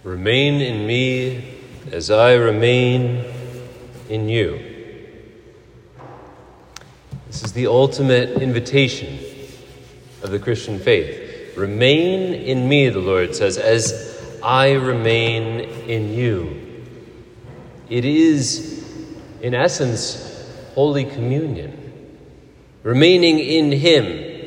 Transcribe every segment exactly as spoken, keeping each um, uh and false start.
Remain in me as I remain in you. This is the ultimate invitation of the Christian faith. Remain in me, the Lord says, as I remain in you. It is, in essence, Holy Communion. Remaining in him,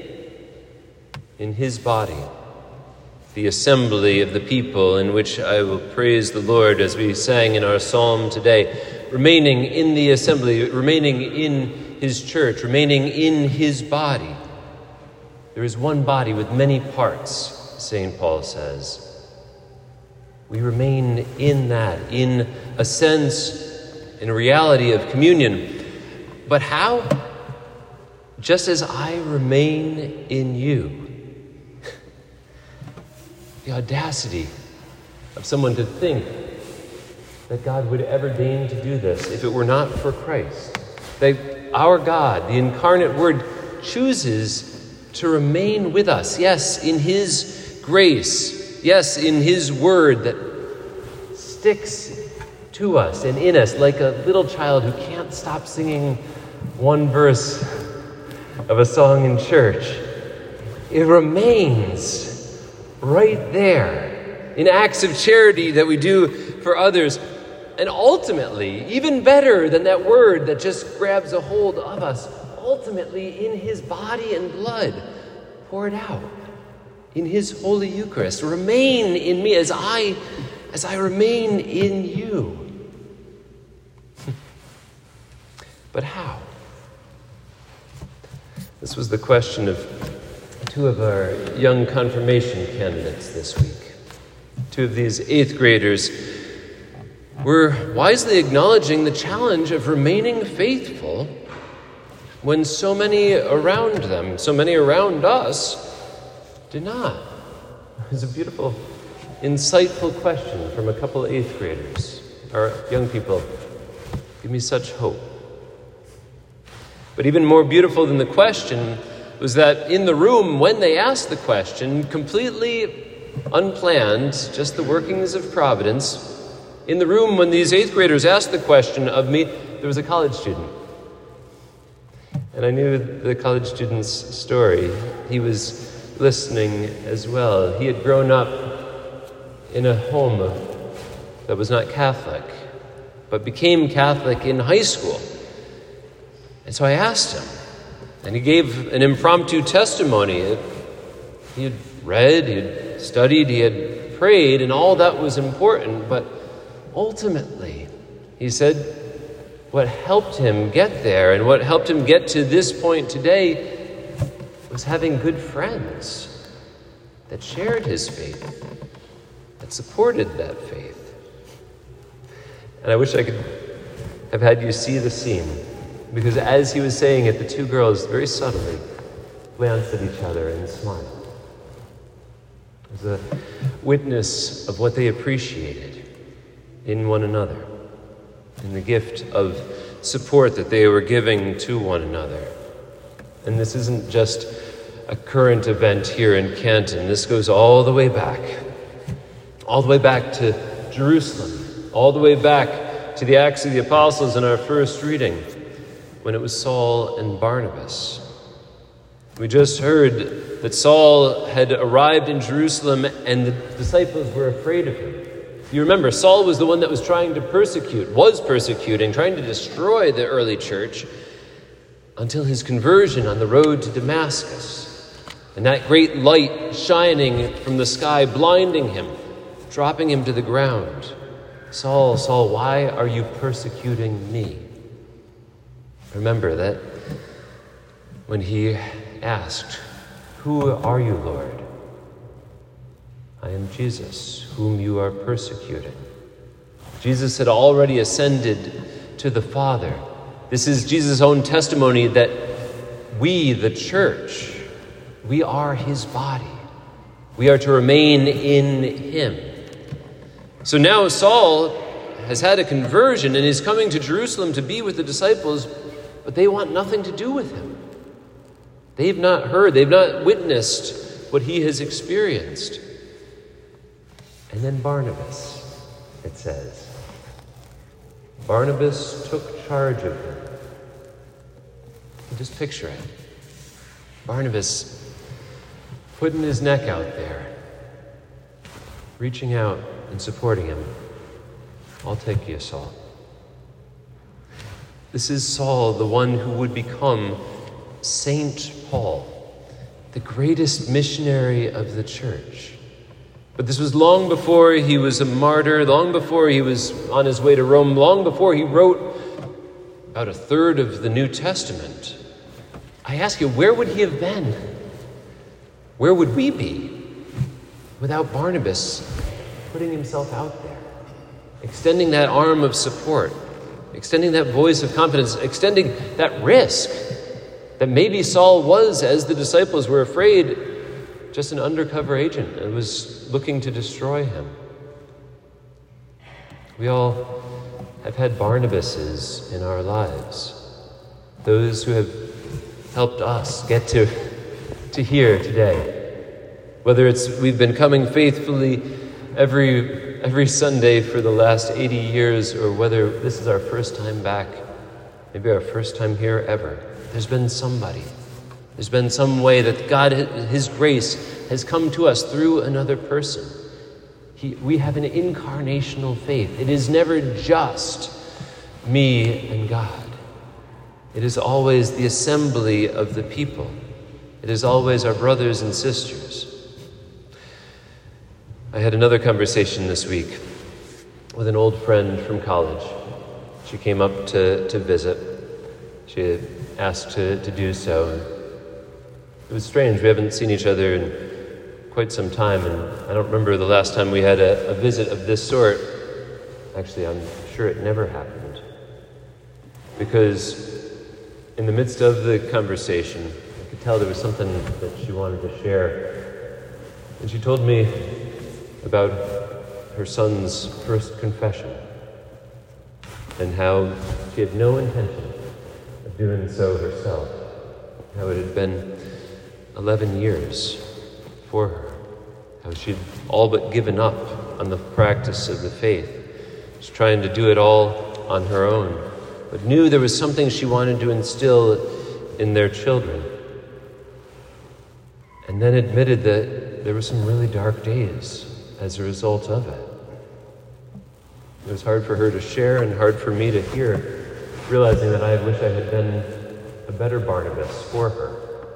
in his body. The assembly of the people in which I will praise the Lord, as we sang in our psalm today. Remaining in the assembly, remaining in his church, remaining in his body. There is one body with many parts, Saint Paul says. We remain in that, in a sense, in a reality of communion. But how? Just as I remain in you. The audacity of someone to think that God would ever deign to do this if it were not for Christ. That our God, the incarnate Word, chooses to remain with us. Yes, in his grace. Yes, in his Word that sticks to us and in us like a little child who can't stop singing one verse of a song in church. It remains right there in acts of charity that we do for others. And ultimately, even better than that word that just grabs a hold of us, ultimately in his body and blood poured out in his Holy Eucharist. Remain in me as I, as I remain in you. But how? This was the question of two of our young confirmation candidates this week. Two of these eighth graders were wisely acknowledging the challenge of remaining faithful when so many around them, so many around us, did not. It was a beautiful, insightful question from a couple of eighth graders, or young people. Give me such hope. But even more beautiful than the question was that in the room, when they asked the question, completely unplanned, just the workings of providence, in the room when these eighth graders asked the question of me, there was a college student. And I knew the college student's story. He was listening as well. He had grown up in a home that was not Catholic, but became Catholic in high school. And so I asked him, and he gave an impromptu testimony. He had read, he had studied, he had prayed, and all that was important. But ultimately, he said, what helped him get there and what helped him get to this point today was having good friends that shared his faith, that supported that faith. And I wish I could have had you see the scene. Because as he was saying it, the two girls very subtly glanced at each other and smiled. It was a witness of what they appreciated in one another, in the gift of support that they were giving to one another. And this isn't just a current event here in Canton. This goes all the way back, all the way back to Jerusalem, all the way back to the Acts of the Apostles in our first reading, when it was Saul and Barnabas. We just heard that Saul had arrived in Jerusalem and the disciples were afraid of him. You remember, Saul was the one that was trying to persecute, was persecuting, trying to destroy the early church until his conversion on the road to Damascus. And that great light shining from the sky, blinding him, dropping him to the ground. Saul, Saul, why are you persecuting me? Remember that when he asked, who are you, Lord? I am Jesus, whom you are persecuting. Jesus had already ascended to the Father. This is Jesus' own testimony that we, the church, we are his body. We are to remain in him. So now Saul has had a conversion and is coming to Jerusalem to be with the disciples, but they want nothing to do with him. They've not heard, they've not witnessed what he has experienced. And then Barnabas, it says. Barnabas took charge of him. Just picture it. Barnabas putting his neck out there, reaching out and supporting him. I'll take you, Saul. This is Saul, the one who would become Saint Paul, the greatest missionary of the church. But this was long before he was a martyr, long before he was on his way to Rome, long before he wrote about a third of the New Testament. I ask you, where would he have been? Where would we be without Barnabas putting himself out there, extending that arm of support, extending that voice of confidence, extending that risk that maybe Saul was, as the disciples were afraid, just an undercover agent and was looking to destroy him. We all have had Barnabases in our lives, those who have helped us get to, to here today. Whether it's we've been coming faithfully every, every Sunday for the last eighty years, or whether this is our first time back, maybe our first time here ever, there's been somebody. There's been some way that God, His grace, has come to us through another person. He, we have an incarnational faith. It is never just me and God. It is always the assembly of the people. It is always our brothers and sisters. I had another conversation this week with an old friend from college. She came up to, to visit. She had asked to, to do so. It was strange. We haven't seen each other in quite some time, and I don't remember the last time we had a, a visit of this sort. Actually, I'm sure it never happened. Because in the midst of the conversation, I could tell there was something that she wanted to share. And she told me about her son's first confession and how she had no intention of doing so herself. How it had been eleven years for her. How she'd all but given up on the practice of the faith. She was trying to do it all on her own, but knew there was something she wanted to instill in their children. And then admitted that there were some really dark days as a result of it. It was hard for her to share and hard for me to hear, realizing that I wish I had been a better Barnabas for her.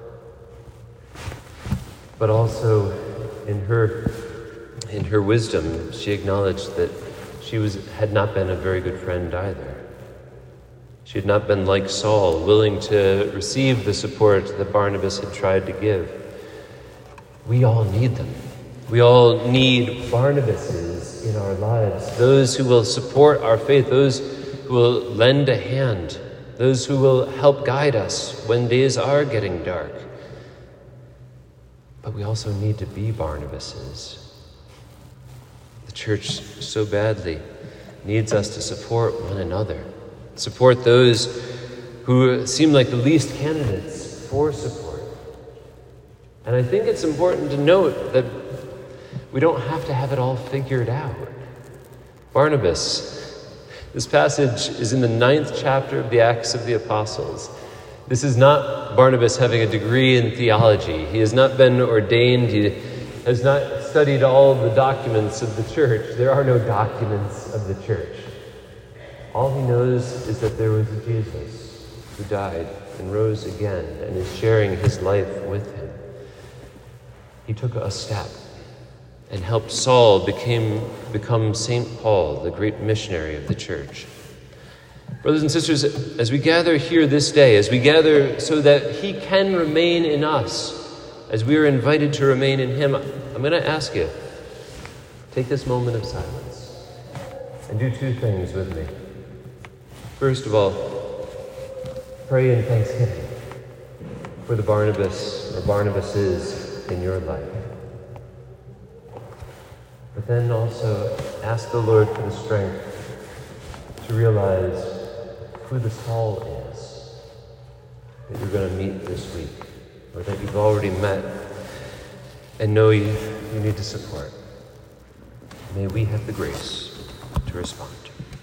But also in her in her wisdom, she acknowledged that she was had not been a very good friend either. She had not been like Saul, willing to receive the support that Barnabas had tried to give. We all need them. We all need Barnabases in our lives, those who will support our faith, those who will lend a hand, those who will help guide us when days are getting dark. But we also need to be Barnabases. The church so badly needs us to support one another, support those who seem like the least candidates for support. And I think it's important to note that we don't have to have it all figured out. Barnabas, this passage is in the ninth chapter of the Acts of the Apostles. This is not Barnabas having a degree in theology. He has not been ordained. He has not studied all of the documents of the church. There are no documents of the church. All he knows is that there was a Jesus who died and rose again and is sharing his life with him. He took a step and helped Saul became, become Saint Paul, the great missionary of the church. Brothers and sisters, as we gather here this day, as we gather so that he can remain in us, as we are invited to remain in him, I'm going to ask you, take this moment of silence and do two things with me. First of all, pray in thanksgiving for the Barnabas or Barnabases in your life. But then also ask the Lord for the strength to realize who the Saul is that you're going to meet this week, or that you've already met and know you, you need to support. May we have the grace to respond.